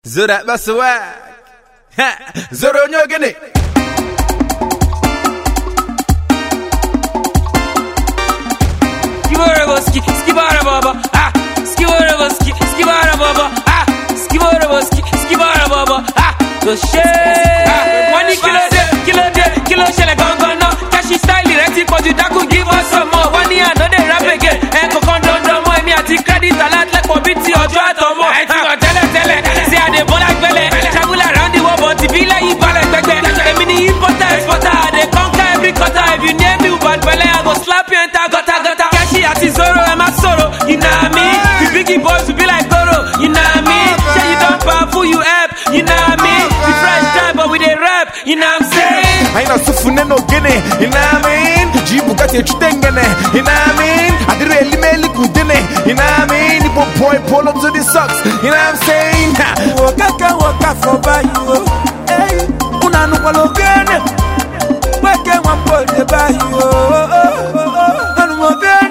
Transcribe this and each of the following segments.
Zora baswag. Zoro nyogene. Skibara boski, skibara baba. Ah, skibara boski, skibara baba. Ah, skibara boski, skibara baba. Ah, go share. One kilo shele gangan now. Cashi style ready for you that could give us some more. One year no dey rap again. Enko condom mo emi ati credit alert like for BT ojo atomo. I ti go tele. See I dey ball like belle. Travel around the world but be like you balance gbegbe. Emi ni importer exporter. I dey conquer every quarter. If you name me bad belle, I go slap you enter gutter. Ati Zoro, I'm a Zoro, you know what I mean? The biggie boys will be like Goro, you know what I mean? Say you don't powerful, you app, you know what I mean? We fresh time, but we dey rap, you know what I'm saying? I know sufune no gene, you know what I mean? Jibu kati chutengene, you know what I mean? Adire elimeli kudene, you know what I mean? Ipo boy pull up to the socks, you know what I'm saying? Waka for by you, hey, unanu kwalo gene, wake one boy de by you, anu mo gene.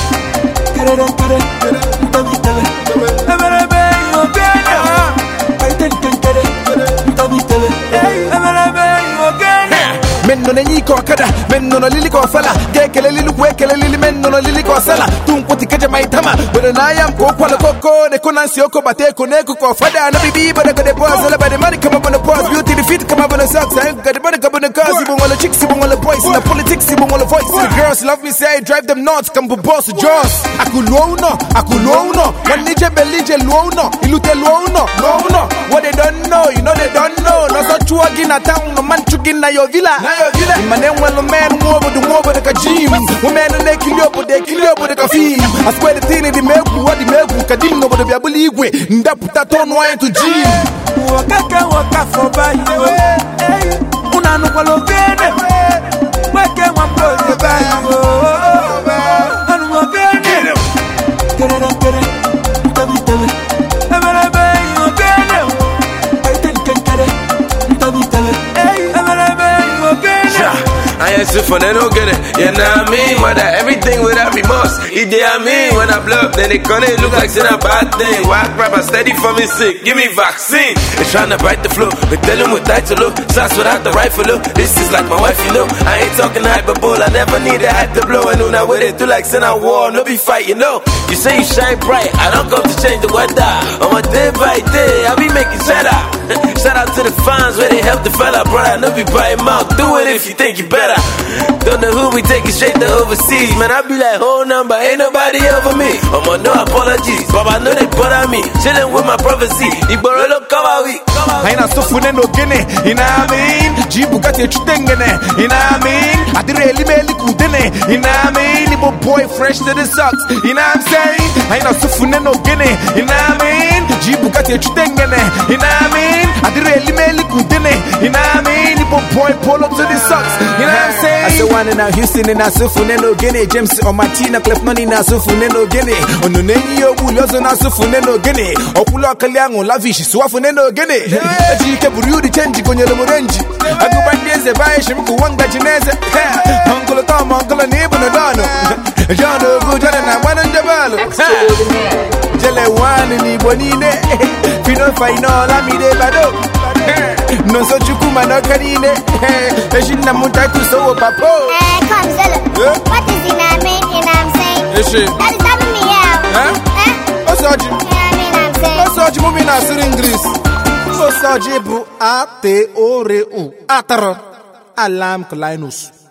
Menno ne nyiko kada, menno no lili ko fala, gekele lili kwekele lili menno no lili ko sala, tunkuti kaje maitama, bere na yam ko kwala koko, ne kunansi oko bate ko ne ko fada na bibi bere ko de boss, la bade money come up on the boss, beauty defeat come up on the socks, I got the money come on the cars, even all the chicks, even all the boys, in the politics, even all the voice, the girls love me say drive them nuts, come for boss Joss, akulo no, one nije belije luo no, ilute luo no, what they don't know, you know they don't know, no so chua gina town, no man chugina your villa. Man, well, man, more with the kajim. Women, they kill you, but they kill you with the caffeine. I swear the thing in the milk, what the milk, Kadim, no, but the believe we. That on wine to gym. Waka for by you. Unanu kwalo gene. Wake one boy to by you. Anu mo gene. Get it. I ain't for they don't get it, you know what I mean? Mother, everything without remorse. It did I mean when I blow up, then it gonna look like it's a bad thing. Whack rapper steady for me sick, give me vaccine. It's trying to bite the flow, but tell him with tight to look. Shots without the rifle look. This is like my wife, you know. I ain't talking hyperbole, I never need a hype to blow. I know that with it, do like send a war, no be fight, you know. You say you shine bright, I don't come to change the weather. On my day by day, I be making cheddar. Shout out to the fans where they help the fella, brother. No be by mouth, do it if you think you better. Don't know who we take it straight to overseas. Man, I be like, whole number, ain't nobody over me. No apologies, but I know they bother me. Chilling with my prophecy, Iboro don't cover we. I know sufune no gene, you know what I mean? Jibu kati chutengene, you know what I mean? Adire elimeli kudene, you know what I mean? Ipo boy fresh to the socks, you know what I'm saying? I know sufune no gene, you know what I mean? Jibu kati chutengene, you know what I mean? Adire elimeli kudene, you know what I mean? Ipo boy pull up to the socks, you know what I'm saying? I say one in Houston in Asufune no gene, James or Martina Clef money in Asufune no gene, Onuneni Obulozo na Asufune no gene, Okula Kalyango Lavish, Swafune no gene, Ajika Buru change kwenye murenji, Agubandeze Baishim Kuwanga Chinese, Uncle Tom, Uncle Nibu no Dono, John Ogujana na Wanandabalo, Jele Wani ni Bonine, Fino Faino Lamide Bado. No so chukuma no karine. Eshina mutatu so papo. Come Zella. What is in I mean? You know what I'm saying? That is having me out. Osaji. Yeah, I mean I'm saying. Osaji mumi na sir English. Osaji bro a te ore u. Ataro. Alam Klinus.